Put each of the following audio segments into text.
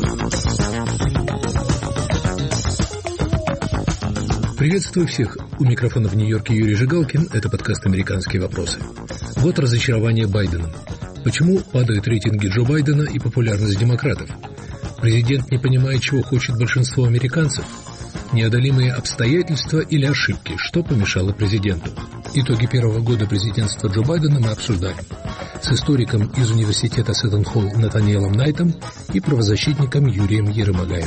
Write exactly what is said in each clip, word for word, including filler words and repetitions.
Приветствую всех. У микрофона в Нью-Йорке Юрий Жигалкин. Это подкаст «Американские вопросы». Вот разочарование Байденом. Почему падают рейтинги Джо Байдена и популярность демократов? Президент не понимает, чего хочет большинство американцев? Неодолимые обстоятельства или ошибки? Что помешало президенту? Итоги первого года президентства Джо Байдена мы обсуждаем с историком из университета Сеттон-Холл Натаниэлом Найтом и правозащитником Юрием Ерымагаем.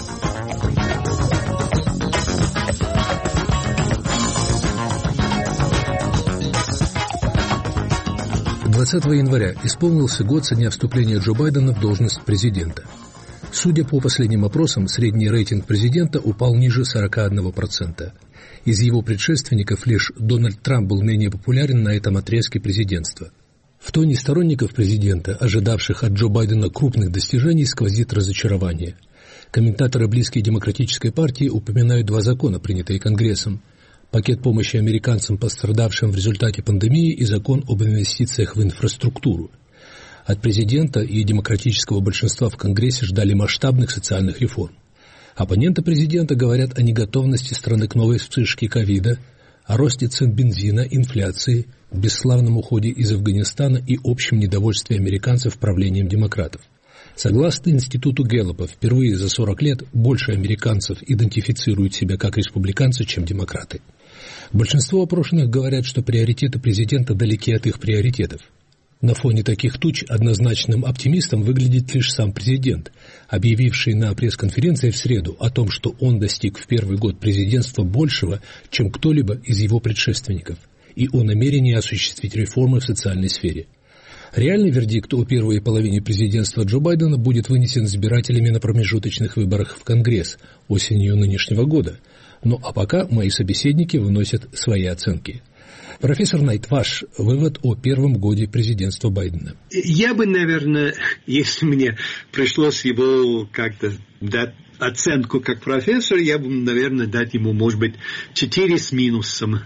двадцатого января исполнился год со дня вступления Джо Байдена в должность президента. Судя по последним опросам, средний рейтинг президента упал ниже сорок один процент. Из его предшественников лишь Дональд Трамп был менее популярен на этом отрезке президентства. В тоне сторонников президента, ожидавших от Джо Байдена крупных достижений, сквозит разочарование. Комментаторы, близкие Демократической партии, упоминают два закона, принятые Конгрессом: пакет помощи американцам, пострадавшим в результате пандемии, и закон об инвестициях в инфраструктуру. От президента и демократического большинства в Конгрессе ждали масштабных социальных реформ. Оппоненты президента говорят о неготовности страны к новой вспышке ковида, о росте цен бензина, инфляции, бесславном уходе из Афганистана и общем недовольстве американцев правлением демократов. Согласно институту Гэллопа, впервые за сорок лет больше американцев идентифицируют себя как республиканцы, чем демократы. Большинство опрошенных говорят, что приоритеты президента далеки от их приоритетов. На фоне таких туч однозначным оптимистом выглядит лишь сам президент, объявивший на пресс-конференции в среду о том, что он достиг в первый год президентства большего, чем кто-либо из его предшественников, и о намерении осуществить реформы в социальной сфере. Реальный вердикт о первой половине президентства Джо Байдена будет вынесен избирателями на промежуточных выборах в Конгресс осенью нынешнего года. Ну а пока мои собеседники выносят свои оценки. Профессор Найт, ваш вывод о первом годе президентства Байдена? Я бы, наверное, если мне пришлось его как-то дать оценку как профессор, я бы, наверное, дать ему, может быть, четыре с минусом.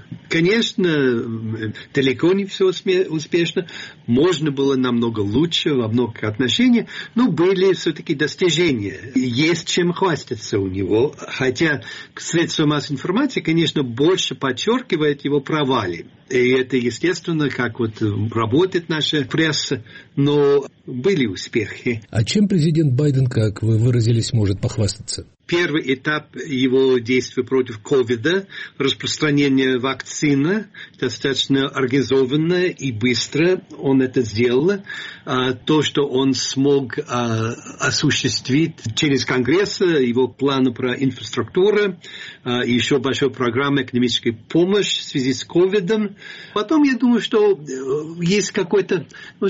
Конечно, далеко не все успешно. Можно было намного лучше во многих отношениях, но были все-таки достижения. Есть чем хвастаться у него. Хотя средства массовой информации, конечно, больше подчеркивает его провалы. И это, естественно, как вот работает наша пресса, но были успехи. А чем президент Байден, как вы выразились, может похвастаться? Первый этап его действий против ковида, распространение вакцины, достаточно организованно и быстро он это сделал. То, что он смог осуществить через Конгресс, его планы про инфраструктуру, еще большая программа экономической помощи в связи с ковидом. Потом, я думаю, что есть какое-то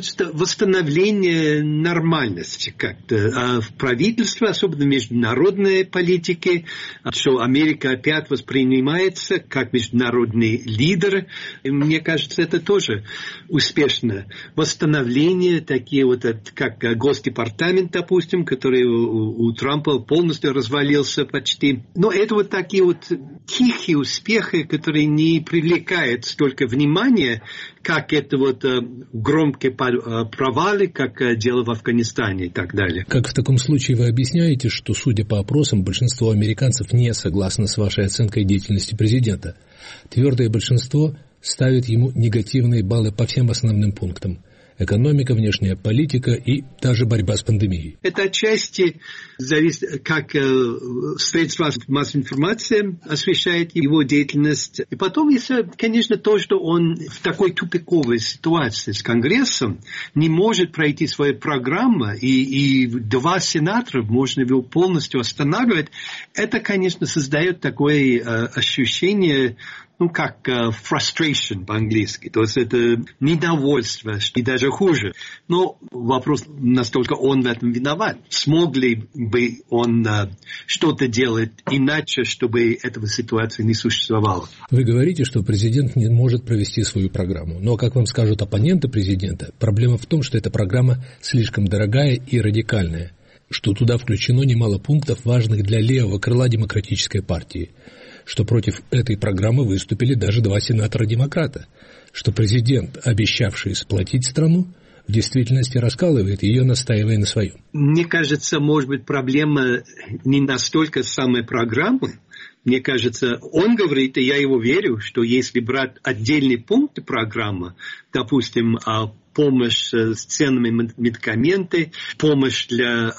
восстановление нормальности как-то в правительстве, особенно международной политики, что Америка опять воспринимается как международный лидер. И мне кажется, это тоже успешно. Восстановление, такие вот, как Госдепартамент, допустим, который у, у Трампа полностью развалился почти. Но это вот такие вот тихие успехи, которые не привлекают столько внимания, как это вот громкие провалы, как дело в Афганистане и так далее. Как в таком случае вы объясняете, что, судя по опросам, большинство американцев не согласно с вашей оценкой деятельности президента? Твердое большинство ставит ему негативные баллы по всем основным пунктам: экономика, внешняя политика и даже борьба с пандемией. Это отчасти зависит, как э, средства массовой информации освещает его деятельность. И потом, если, конечно, то, что он в такой тупиковой ситуации с Конгрессом не может пройти свою программу, и, и два сенатора можно его полностью останавливать, это, конечно, создает такое э, ощущение, ну, как uh, frustration по-английски. То есть это недовольство, и даже хуже. Но вопрос, настолько он в этом виноват. Смог ли бы он uh, что-то делать иначе, чтобы этого ситуации не существовало? Вы говорите, что президент не может провести свою программу. Но, как вам скажут оппоненты президента, проблема в том, что эта программа слишком дорогая и радикальная, что туда включено немало пунктов, важных для левого крыла Демократической партии, что против этой программы выступили даже два сенатора-демократа, что президент, обещавший сплотить страну, в действительности раскалывает ее, настаивая на своем. Мне кажется, может быть, проблема не настолько самой программы. Мне кажется, он говорит, и я его верю, что если брать отдельные пункты программы, допустим, помощь с ценными медикаментами, помощь для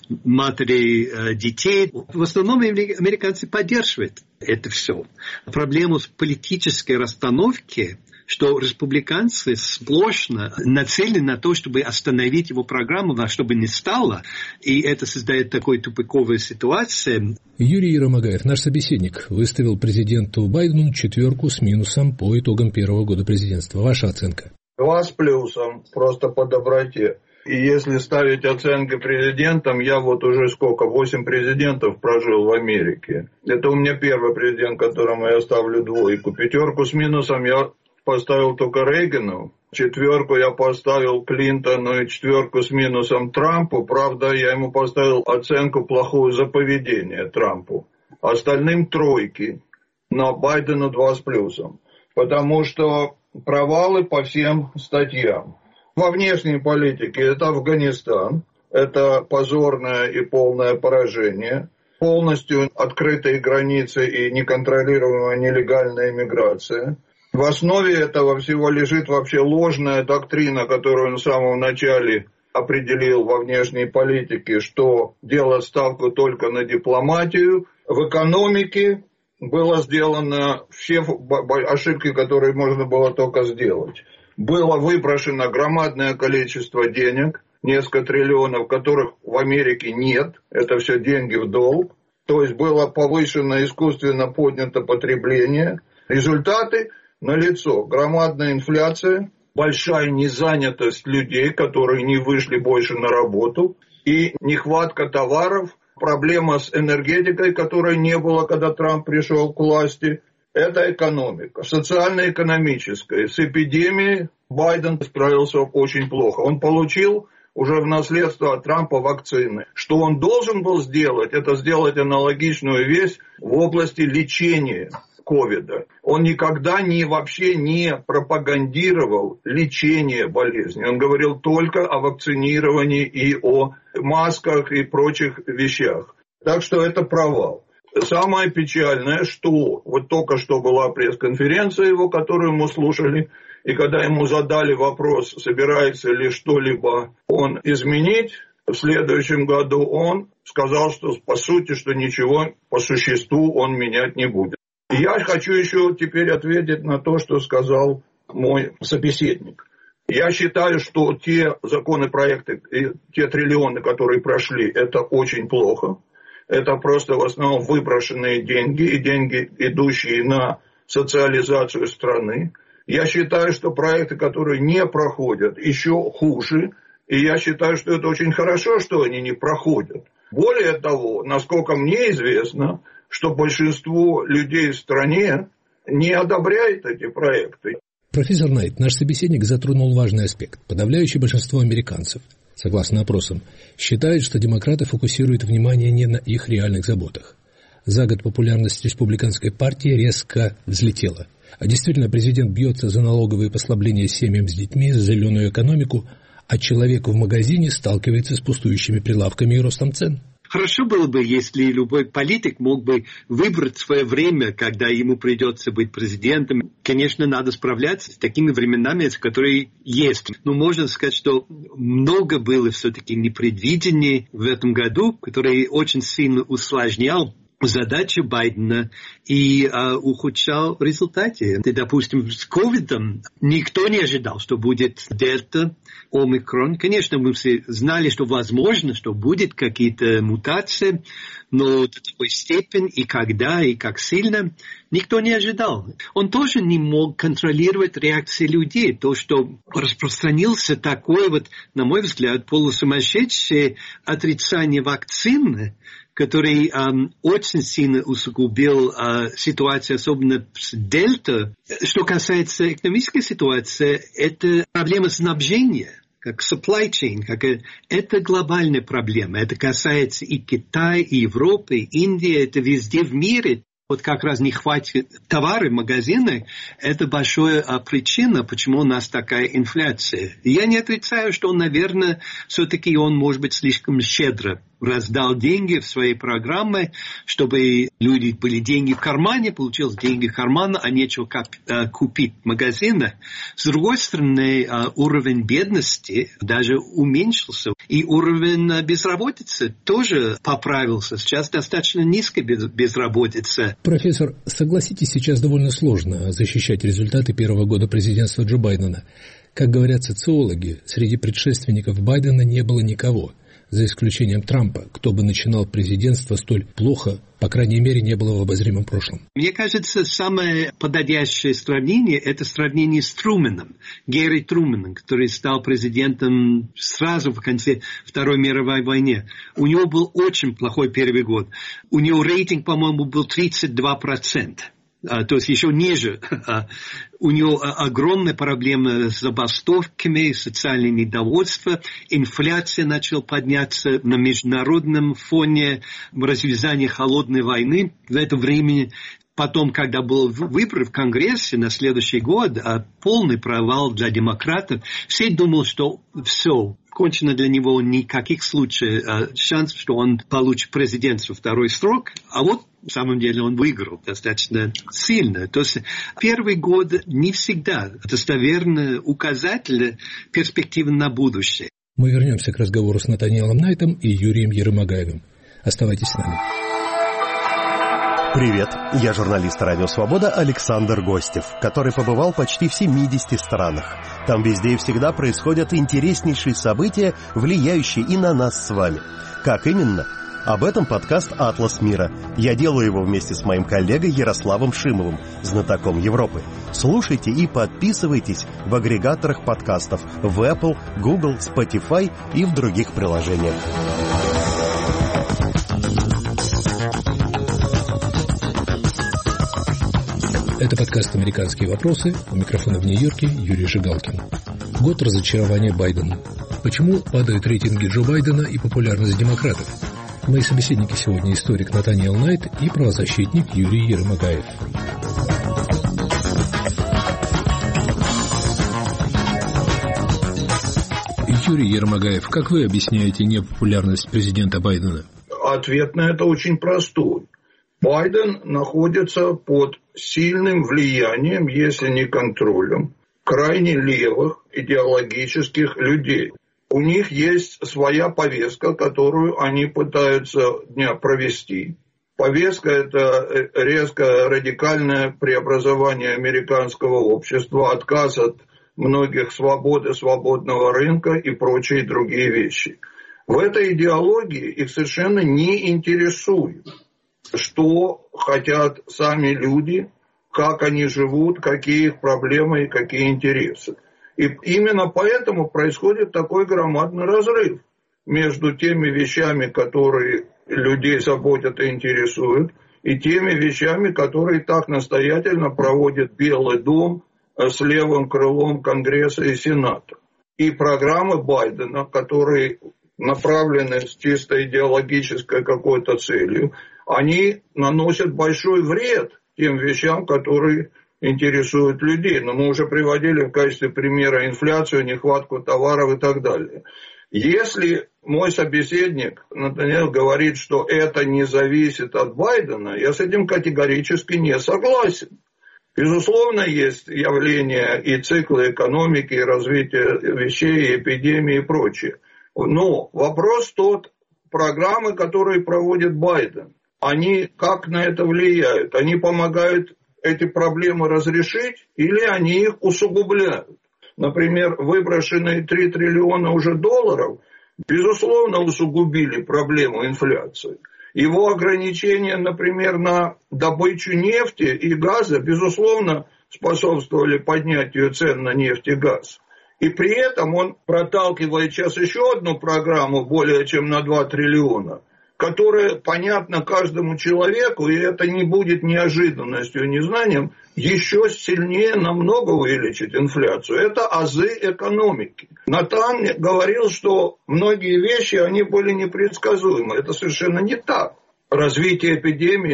матерей детей, в основном американцы поддерживают это все. Проблема в политической расстановке, что республиканцы сплошно нацелены на то, чтобы остановить его программу, во что бы ни стало, и это создает такую тупиковую ситуацию. Юрий Еромагаев, наш собеседник, выставил президенту Байдену четверку с минусом по итогам первого года президентства. Ваша оценка? Два с плюсом, просто по доброте. И если ставить оценки президентам, я вот уже сколько, восемь президентов прожил в Америке. Это у меня первый президент, которому я ставлю двойку. Пятерку с минусом я поставил только Рейгану, четверку я поставил Клинтону и четверку с минусом Трампу. Правда, я ему поставил оценку плохую за поведение Трампу. Остальным тройки, но Байдену два с плюсом. Потому что провалы по всем статьям. Во внешней политике это Афганистан, это позорное и полное поражение. Полностью открытые границы и неконтролируемая нелегальная иммиграция. В основе этого всего лежит вообще ложная доктрина, которую он в самом начале определил во внешней политике, что делать ставку только на дипломатию. В экономике было сделано все ошибки, которые можно было только сделать. Было выброшено громадное количество денег, несколько триллионов, которых в Америке нет. Это все деньги в долг. То есть было повышено, искусственно поднято потребление. Результаты налицо. Громадная инфляция, большая незанятость людей, которые не вышли больше на работу, и нехватка товаров, проблема с энергетикой, которой не было, когда Трамп пришел к власти. Это экономика, социально-экономическая. С эпидемией Байден справился очень плохо. Он получил уже в наследство от Трампа вакцины. Что он должен был сделать, это сделать аналогичную вещь в области лечения ковида. Он никогда не, вообще не пропагандировал лечение болезни. Он говорил только о вакцинировании и о масках и прочих вещах. Так что это провал. Самое печальное, что вот только что была пресс-конференция его, которую мы слушали, и когда ему задали вопрос, собирается ли что-либо он изменить в следующем году, он сказал, что по сути, что ничего по существу он менять не будет. Я хочу еще теперь ответить на то, что сказал мой собеседник. Я считаю, что те законопроекты, те триллионы, которые прошли, это очень плохо. Это просто в основном выброшенные деньги и деньги, идущие на социализацию страны. Я считаю, что проекты, которые не проходят, еще хуже. И я считаю, что это очень хорошо, что они не проходят. Более того, насколько мне известно, что большинство людей в стране не одобряет эти проекты. Профессор Найт, наш собеседник затронул важный аспект. Подавляющее большинство американцев, согласно опросам, считает, что демократы фокусируют внимание не на их реальных заботах. За год популярность республиканской партии резко взлетела. А действительно, президент бьется за налоговые послабления семьям с детьми, за зеленую экономику, а человек в магазине сталкивается с пустующими прилавками и ростом цен. Хорошо было бы, если любой политик мог бы выбрать свое время, когда ему придется быть президентом. Конечно, надо справляться с такими временами, которые есть. Но можно сказать, что много было все-таки непредвидений в этом году, который очень сильно усложнял задачу Байдена и а, ухудшал результаты. И, допустим, с ковидом никто не ожидал, что будет дельта, омикрон. Конечно, мы все знали, что возможно, что будет какие-то мутации, но до такой степени и когда, и как сильно, никто не ожидал. Он тоже не мог контролировать реакции людей. То, что распространился такое, вот, на мой взгляд, полусумасшедшее отрицание вакцины, который эм, очень сильно усугубил э, ситуацию, особенно с дельта. Что касается экономической ситуации, это проблема снабжения, как supply chain, как, э, это глобальная проблема. Это касается и Китая, и Европы, и Индии, это везде в мире. Вот как раз нехватка товаров в магазинах – это большая а, причина, почему у нас такая инфляция. Я не отрицаю, что, наверное, все-таки он, может быть, слишком щедро раздал деньги в своей программе, чтобы люди были деньги в кармане, получилось деньги в кармане, а нечего купить в магазинах. С другой стороны, уровень бедности даже уменьшился, и уровень безработицы тоже поправился. Сейчас достаточно низкая безработица. Профессор, согласитесь, сейчас довольно сложно защищать результаты первого года президентства Джо Байдена. Как говорят социологи, среди предшественников Байдена не было никого, за исключением Трампа, кто бы начинал президентство столь плохо, по крайней мере, не было в обозримом прошлом. Мне кажется, самое подходящее сравнение – это сравнение с Трумэном, Гэри Трумэном, который стал президентом сразу в конце Второй мировой войны. У него был очень плохой первый год. У него рейтинг, по-моему, был тридцать два процента. А, то есть еще ниже. А, у него а, огромные проблемы с забастовками, социальное недовольство, инфляция начала подняться на международном фоне, развязание холодной войны. В это время, потом, когда был выбор в Конгрессе на следующий год, а, полный провал для демократов, все думали, что все, кончено для него, никаких случаев, а, шансов, что он получит президентство второй срок, а вот на самом деле он выиграл достаточно сильно. То есть первый год не всегда достоверный указатель перспективы на будущее. Мы вернемся к разговору с Натаниэлом Найтом и Юрием Ермагаевым. Оставайтесь с нами. Привет, я журналист «Радио Свобода» Александр Гостев, который побывал почти в семидесяти странах. Там везде и всегда происходят интереснейшие события, влияющие и на нас с вами. Как именно? Об этом подкаст «Атлас мира». Я делаю его вместе с моим коллегой Ярославом Шимовым, знатоком Европы. Слушайте и подписывайтесь в агрегаторах подкастов в Apple, Google, Spotify и в других приложениях. Это подкаст «Американские вопросы». У микрофона в Нью-Йорке Юрий Жигалкин. Год разочарования Байдена. Почему падают рейтинги Джо Байдена и популярность демократов? Мои собеседники сегодня историк Натаниэл Найт и правозащитник Юрий Ермагаев. Юрий Ермагаев, как вы объясняете непопулярность президента Байдена? Ответ на это очень простой. Байден находится под сильным влиянием, если не контролем, крайне левых идеологических людей. У них есть своя повестка, которую они пытаются дня провести. Повестка – это резко радикальное преобразование американского общества, отказ от многих свобод и свободного рынка и прочие другие вещи. В этой идеологии их совершенно не интересует, что хотят сами люди, как они живут, какие их проблемы и какие интересы. И именно поэтому происходит такой громадный разрыв между теми вещами, которые людей заботят и интересуют, и теми вещами, которые так настоятельно проводит Белый дом с левым крылом Конгресса и Сената. И программы Байдена, которые направлены с чисто идеологической какой-то целью, они наносят большой вред тем вещам, которые интересуют людей. Но мы уже приводили в качестве примера инфляцию, нехватку товаров и так далее. Если мой собеседник, Натаниэл, говорит, что это не зависит от Байдена, я с этим категорически не согласен. Безусловно, есть явления и циклы экономики, и развития вещей, и эпидемии и прочее. Но вопрос тот, программы, которые проводит Байден, они как на это влияют? Они помогают эти проблемы разрешить или они их усугубляют? Например, выброшенные три триллиона уже долларов, безусловно, усугубили проблему инфляции. Его ограничения, например, на добычу нефти и газа, безусловно, способствовали поднятию цен на нефть и газ. И при этом он проталкивает сейчас еще одну программу более чем на два триллиона, которая понятна каждому человеку, и это не будет неожиданностью, незнанием, еще сильнее намного увеличить инфляцию. Это азы экономики. Натан говорил, что многие вещи, они были непредсказуемы. Это совершенно не так. Развитие эпидемии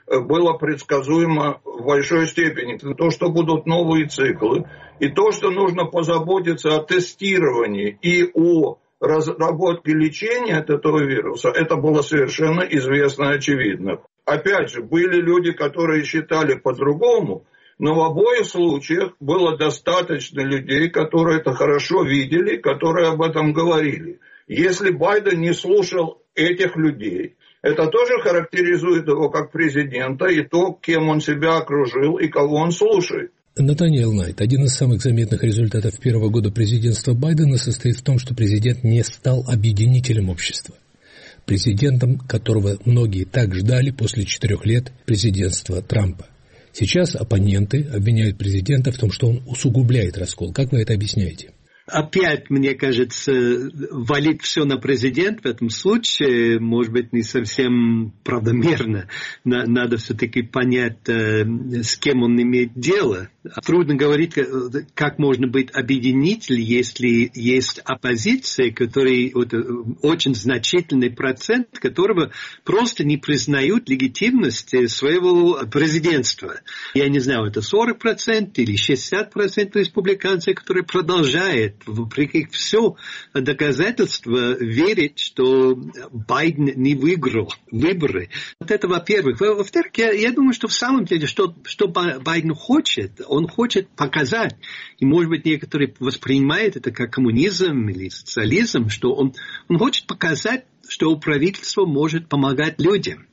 было предсказуемо в большой степени. То, что будут новые циклы, и то, что нужно позаботиться о тестировании и о разработке лечения от этого вируса, это было совершенно известно и очевидно. Опять же, были люди, которые считали по-другому, но в обоих случаях было достаточно людей, которые это хорошо видели, которые об этом говорили. Если Байден не слушал этих людей, это тоже характеризует его как президента и то, кем он себя окружил и кого он слушает. Натаниэл Найт, один из самых заметных результатов первого года президентства Байдена состоит в том, что президент не стал объединителем общества. Президентом, которого многие так ждали после четырех лет президентства Трампа. Сейчас оппоненты обвиняют президента в том, что он усугубляет раскол. Как вы это объясняете? Опять, мне кажется, валить все на президента в этом случае, может быть, не совсем правомерно. Надо все-таки понять, с кем он имеет дело. Трудно говорить, как можно быть объединителем, если есть оппозиция, которая, вот, очень значительный процент, которого просто не признают легитимности своего президентства. Я не знаю, это сорок процентов или шестьдесят процентов республиканцев, которые продолжают вопреки все доказательства верить, что Байден не выиграл выборы. Вот это во-первых. Во-вторых, я, я думаю, что в самом деле, что, что Байден хочет, он хочет показать, и, может быть, некоторые воспринимают это как коммунизм или социализм, что он, он хочет показать, что правительство может помогать людям.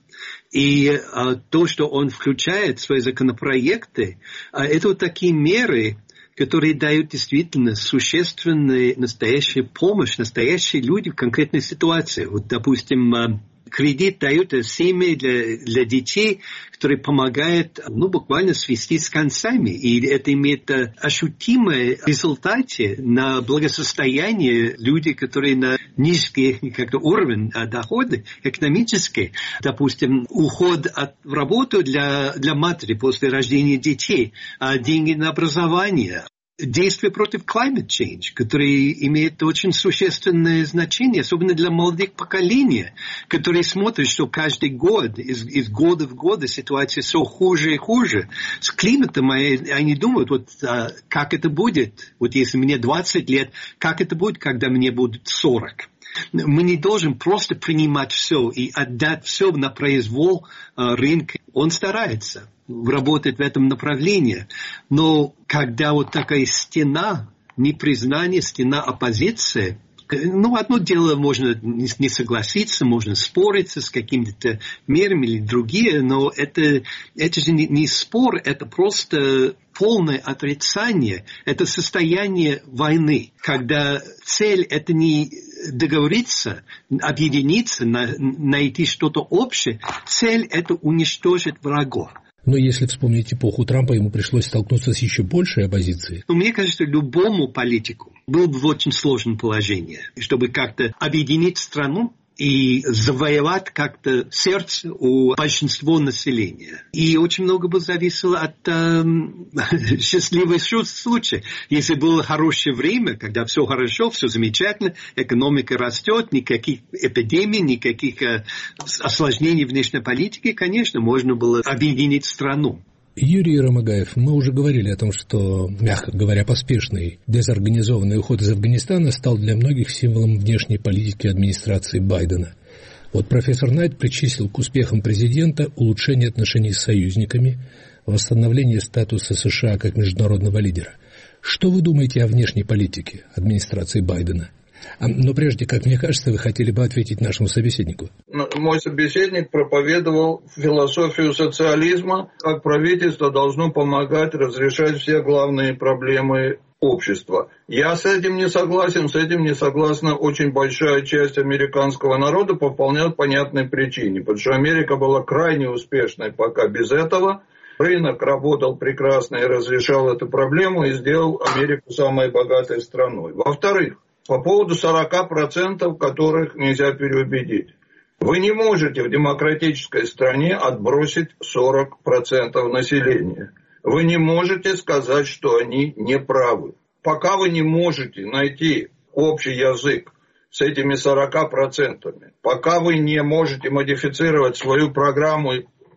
И а, то, что он включает в свои законопроекты, а, это вот такие меры, которые дают действительно существенную настоящую помощь, настоящие люди в конкретной ситуации. Вот, допустим, кредит дают семьи для, для детей, которые помогают, ну, буквально свести с концами. И это имеет ощутимые результаты на благосостояние людей, которые на низкий как-то уровень дохода экономический. Допустим, уход от работы для, для матери после рождения детей, деньги на образование. Действия против climate change, которые имеют очень существенное значение, особенно для молодых поколений, которые смотрят, что каждый год, из, из года в год ситуация все хуже и хуже. С климатом они думают, вот а, как это будет, вот если мне двадцать лет, как это будет, когда мне будет сорок. Мы не должны просто принимать все и отдать все на произвол а, рынка. Он старается работать в этом направлении. Но когда вот такая стена непризнания, стена оппозиции, ну, одно дело, можно не согласиться, можно спориться с какими-то мерами или другие, но это, это же не, не спор, это просто полное отрицание, это состояние войны, когда цель это не договориться, объединиться, на, найти что-то общее, цель это уничтожить врагов. Но если вспомнить эпоху Трампа, ему пришлось столкнуться с еще большей оппозицией. Ну, мне кажется, любому политику было бы в очень сложном положении, чтобы как-то объединить страну и завоевать как-то сердце у большинства населения. И очень много бы зависело от э, счастливого случая. Если было хорошее время, когда все хорошо, все замечательно, экономика растет, никаких эпидемий, никаких э, осложнений внешней политики, конечно, можно было объединить страну. Юрий Ромагаев, мы уже говорили о том, что, мягко говоря, поспешный, дезорганизованный уход из Афганистана стал для многих символом внешней политики администрации Байдена. Вот профессор Найт причислил к успехам президента улучшение отношений с союзниками, восстановление статуса США как международного лидера. Что вы думаете о внешней политике администрации Байдена? Но прежде, как мне кажется, вы хотели бы ответить нашему собеседнику. Мой собеседник проповедовал философию социализма, как правительство должно помогать разрешать все главные проблемы общества. Я с этим не согласен, с этим не согласна очень большая часть американского народа по вполне понятной причине, потому что Америка была крайне успешной пока без этого. Рынок работал прекрасно и разрешал эту проблему и сделал Америку самой богатой страной. Во-вторых, по поводу сорока процентов, которых нельзя переубедить. Вы не можете в демократической стране отбросить сорок процентов населения. Вы не можете сказать, что они не правы. Пока вы не можете найти общий язык с этими сорока процентами, пока вы не можете модифицировать свою программу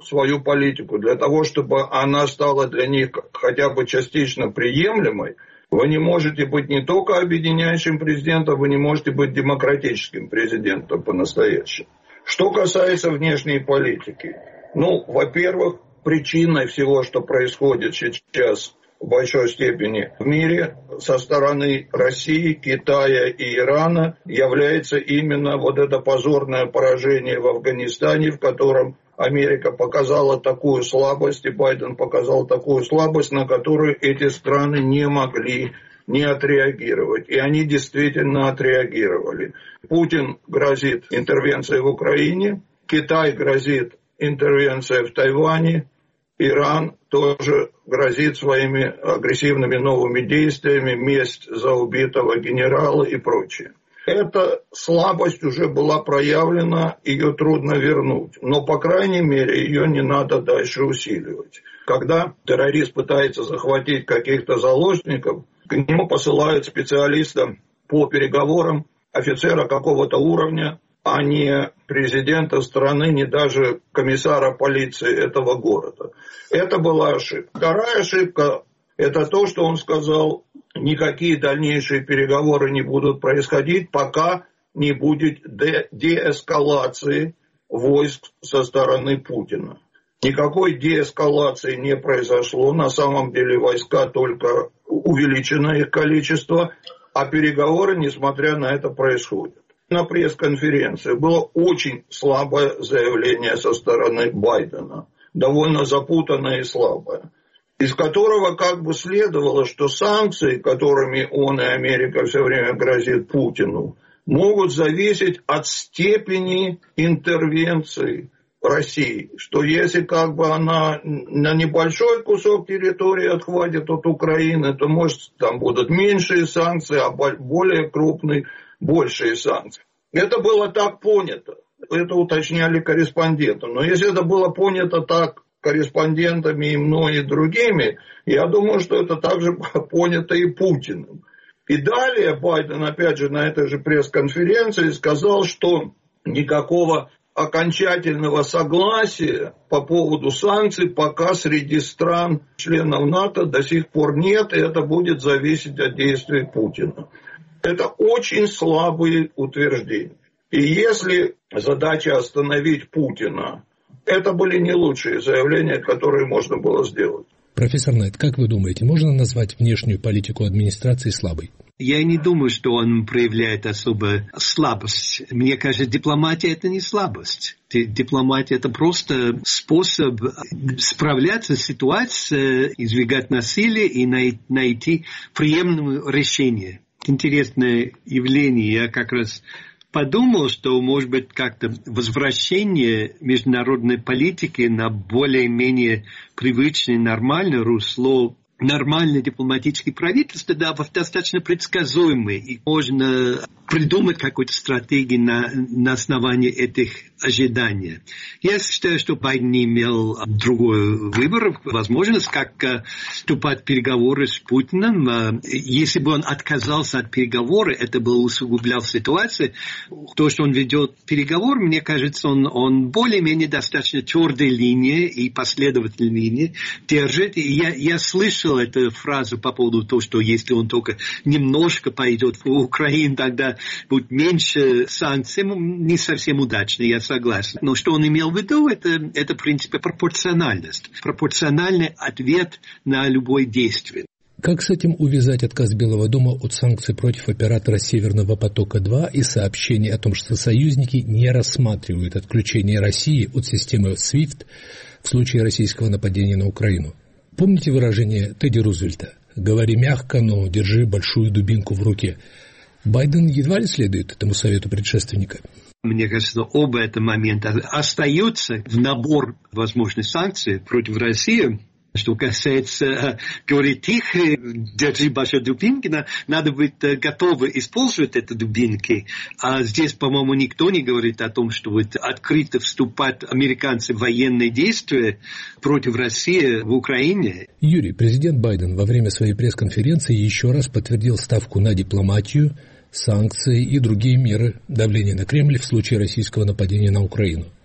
свою политику. Для того, чтобы она стала для них хотя бы частично приемлемой, вы не можете быть не только объединяющим президентом, вы не можете быть демократическим президентом по-настоящему. Что касается внешней политики. Ну, во-первых, причиной всего, что происходит сейчас в большой степени в мире со стороны России, Китая и Ирана является именно вот это позорное поражение в Афганистане, в котором Америка показала такую слабость, и Байден показал такую слабость, на которую эти страны не могли не отреагировать. И они действительно отреагировали. Путин грозит интервенцией в Украине, Китай грозит интервенцией в Тайване, Иран тоже грозит своими агрессивными новыми действиями, месть за убитого генерала и прочее. Эта слабость уже была проявлена, ее трудно вернуть. Но, по крайней мере, ее не надо дальше усиливать. Когда террорист пытается захватить каких-то заложников, к нему посылают специалиста по переговорам, офицера какого-то уровня, а не президента страны, не даже комиссара полиции этого города. Это была ошибка. Вторая ошибка – это то, что он сказал, никакие дальнейшие переговоры не будут происходить, пока не будет де- деэскалации войск со стороны Путина. Никакой деэскалации не произошло. На самом деле войска только увеличено их количество, а переговоры, несмотря на это, происходят. На пресс-конференции было очень слабое заявление со стороны Байдена, довольно запутанное и слабое, из которого как бы следовало, что санкции, которыми он и Америка все время грозит Путину, могут зависеть от степени интервенции России, что если как бы она на небольшой кусок территории отхватит от Украины, то может там будут меньшие санкции, а более крупные большие санкции. Это было так понято, это уточняли корреспонденты. Но если это было понято так корреспондентами и мной, и другими, я думаю, что это также понято и Путиным. И далее Байден, опять же, на этой же пресс-конференции сказал, что никакого окончательного согласия по поводу санкций пока среди стран членов НАТО до сих пор нет, и это будет зависеть от действий Путина. Это очень слабые утверждения. И если задача остановить Путина, это были не лучшие заявления, которые можно было сделать. Профессор Найт, как вы думаете, можно назвать внешнюю политику администрации слабой? Я не думаю, что он проявляет особо слабость. Мне кажется, дипломатия – это не слабость. Дипломатия – это просто способ справляться с ситуацией, избегать насилия и найти приемлемое решение. Интересное явление. Я как раз подумал, что, может быть, как-то возвращение международной политики на более-менее привычное, нормальное русло, нормальное дипломатическое правительство, да, достаточно предсказуемое. И можно придумать какую-то стратегию на, на основании этих ожиданий. Я считаю, что Байден не имел другой выбор, возможность, как вступать в переговоры с Путиным. Если бы он отказался от переговоров, это бы усугубляло ситуацию. То, что он ведет переговоры, мне кажется, он, он более-менее достаточно твердой линии и последовательной линии держит. И я, я слышал эту фразу по поводу того, что если он только немножко пойдет в Украину, тогда будет меньше санкций. Не совсем удачно, я согласен. Но что он имел в виду, это, это в принципе, пропорциональность. Пропорциональный ответ на любое действие. Как с этим увязать отказ Белого дома от санкций против оператора «Северного потока-два» и сообщение о том, что союзники не рассматривают отключение России от системы свифт в случае российского нападения на Украину? Помните выражение Тедди Рузвельта «Говори мягко, но держи большую дубинку в руке»? Байден едва ли следует этому совету предшественника? Мне кажется, оба эти момента остаются в набор возможных санкций против России. Что касается, говорит, тихо, держи большой дубинки, надо быть готовы использовать эти дубинки. А здесь, по-моему, никто не говорит о том, что вот открыто вступать американцы в военные действия против России в Украине. Юрий, президент Байден во время своей пресс-конференции еще раз подтвердил ставку на дипломатию, санкции и другие меры давления на Кремль в случае российского нападения на Украину.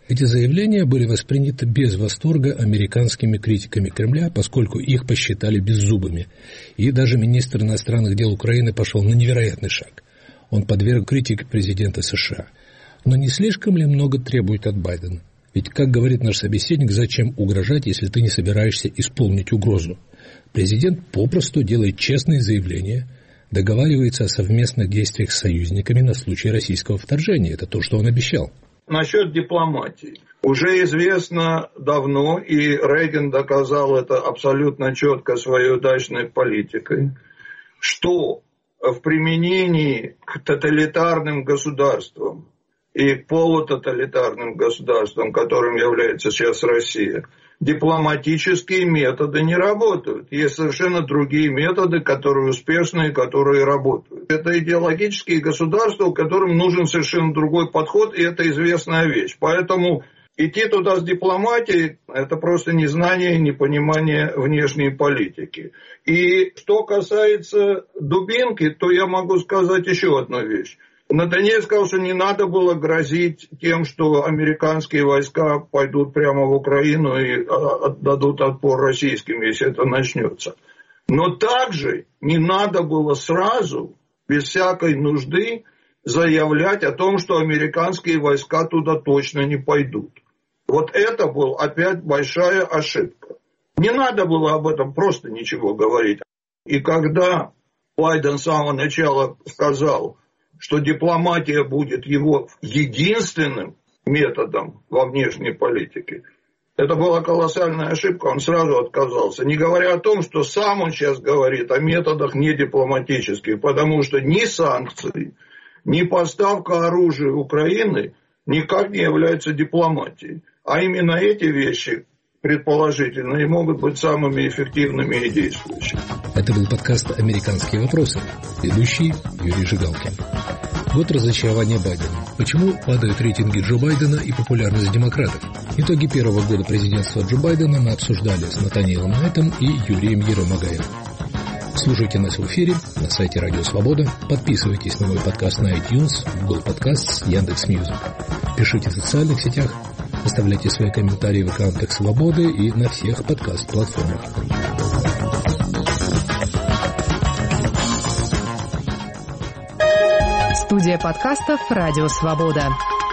Эти заявления были восприняты без восторга американскими критиками Кремля, поскольку их посчитали беззубыми. И даже министр иностранных дел Украины пошел на невероятный шаг. Он подверг критике президента США. Но не слишком ли много требует от Байдена? Ведь, как говорит наш собеседник, зачем угрожать, если ты не собираешься исполнить угрозу? Президент попросту делает честные заявления, договаривается о совместных действиях с союзниками на случай российского вторжения. Это то, что он обещал. Насчет дипломатии. Уже известно давно, и Рейган доказал это абсолютно четко своей удачной политикой, что в применении к тоталитарным государствам и полутоталитарным государствам, которым является сейчас Россия, дипломатические методы не работают. Есть совершенно другие методы, которые успешны и которые работают. Это идеологические государства, которым нужен совершенно другой подход, и это известная вещь. Поэтому идти туда с дипломатией – это просто незнание и непонимание внешней политики. И что касается дубинки, то я могу сказать еще одну вещь. Натаньял сказал, что не надо было грозить тем, что американские войска пойдут прямо в Украину и отдадут отпор российским, если это начнется. Но также не надо было сразу, без всякой нужды, заявлять о том, что американские войска туда точно не пойдут. Вот это была опять большая ошибка. Не надо было об этом просто ничего говорить. И когда Байден с самого начала сказал, что дипломатия будет его единственным методом во внешней политике, это была колоссальная ошибка, он сразу отказался. Не говоря о том, что сам он сейчас говорит о методах недипломатических, потому что ни санкции, ни поставка оружия Украины никак не являются дипломатией. А именно эти вещи, предположительно, и могут быть самыми эффективными и действующими. Это был подкаст «Американские вопросы». Ведущий Юрий Жигалкин. Год разочарования Байдена. Почему падают рейтинги Джо Байдена и популярность демократов? Итоги первого года президентства Джо Байдена мы обсуждали с Натаниэлом Найтом и Юрием Еромагаевым. Слушайте нас в эфире на сайте Радио Свобода. Подписывайтесь на мой подкаст на iTunes, Google Podcasts, Яндекс.Мьюзик. Пишите в социальных сетях, оставляйте свои комментарии в аккаунтах Свободы и на всех подкаст-платформах. Студия подкастов «Радио Свобода».